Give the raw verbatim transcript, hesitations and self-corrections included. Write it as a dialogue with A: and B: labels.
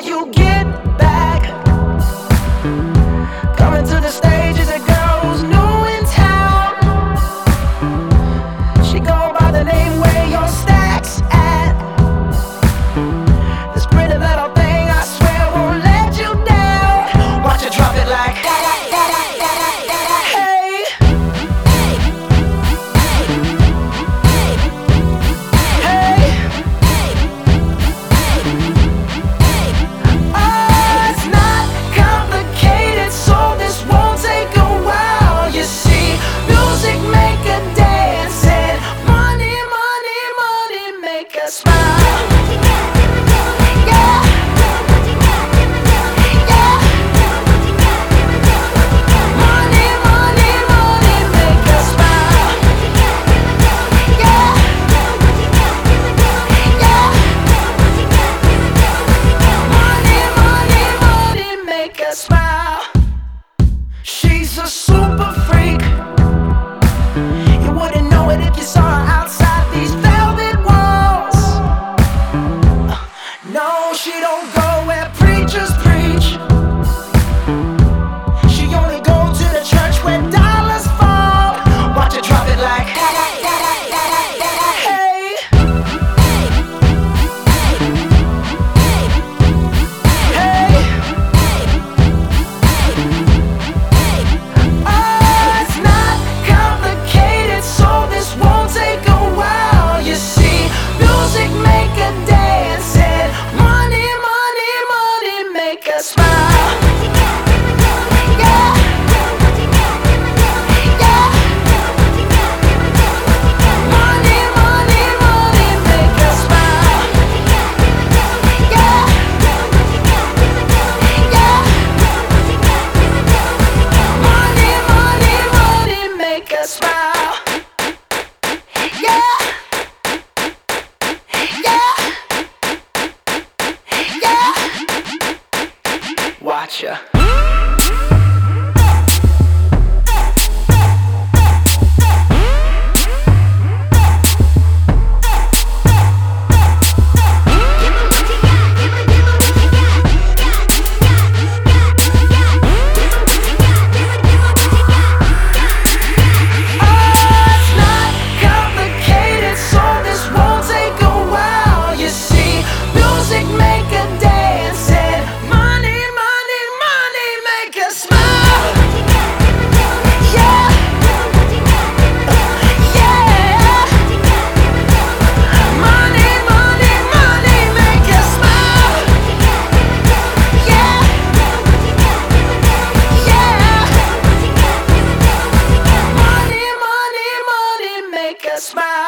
A: before you get back. Coming to the stage is a girl who's new in town. She go by the name Where Your Stacks At. This pretty little thing I swear won't let you down. Watch her drop it like hey. She's a super freak. You wouldn't know it if you saw her outside these velvet walls. uh, No, she don't go where preachers preach. She only go to the church where dollars fall. Watch her drop it like hey. Watch ya. Smile.